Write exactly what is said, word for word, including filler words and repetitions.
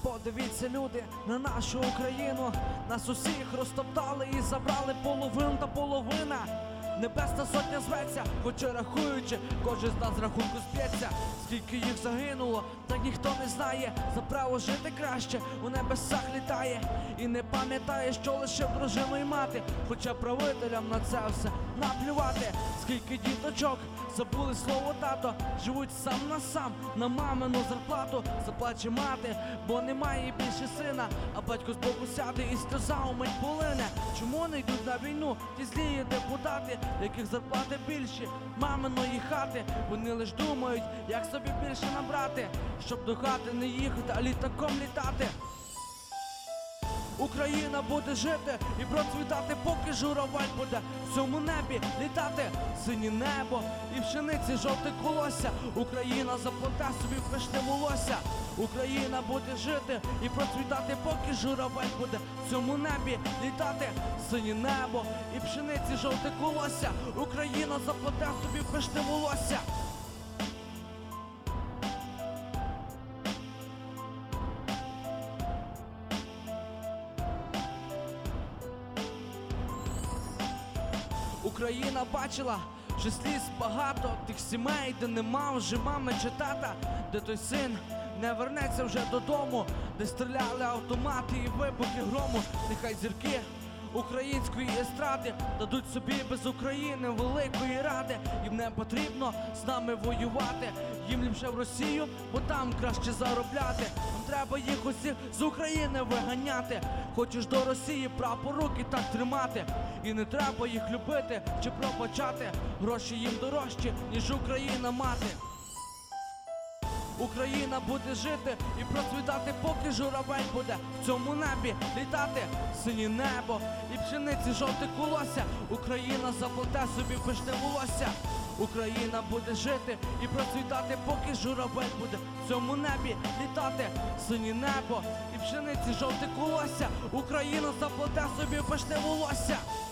Подивіться, люди, на нашу Україну. Нас усіх розтоптали і забрали половину та половина. Небесна сотня зветься, хоч і рахуючи, кожен з нас з рахунку зб'ється. Скільки їх загинуло, так ніхто не знає. За право жити краще у небесах літає. І не пам'ятає, що лишив дружину і мати. Хоча правителям на це все наплювати. Скільки діточок забули слово тато, живуть сам на сам, на мамину зарплату. Заплаче мати, бо немає більше сина, а батько збоку сяде і сльоза умить полине. Чому не йдуть на війну ті злі депутати, яких зарплати більші маминої хати? Вони лиш думають, як собі більше набрати, щоб до хати не їхати, а літаком літати. Україна буде жити і процвітати, поки журавель буде в цьому небі літати. Синє небо і пшениці жовте колосся. Україна заплете собі пишне волосся. Україна буде жити і процвітати, поки журавель буде в цьому небі літати. Синє небо і пшениці жовте колосся. Україна заплете собі пишне волосся. Україна бачила, що сліз багато тих сімей, де нема вже мами чи тата, де той син не вернеться вже додому, де стріляли автомати і вибухи грому. Нехай зірки української естради дадуть собі без України великої ради. Їм не потрібно з нами воювати, їм ліпше в Росію, бо там краще заробляти. Нам треба їх усіх з України виганяти. Хочеш до Росії, прапор руки так тримати. І не треба їх любити чи пробачати. Гроші їм дорожчі, ніж Україна мати. Україна буде жити і процвітати, поки журавель буде в цьому небі літати. Синє небо і пшениці жовте колосся. Україна заплете собі пишне волосся. Україна буде жити і процвітати, поки журавель буде в цьому небі літати. Синє небо і пшениці жовте колосся. Україна заплете собі пишне волосся.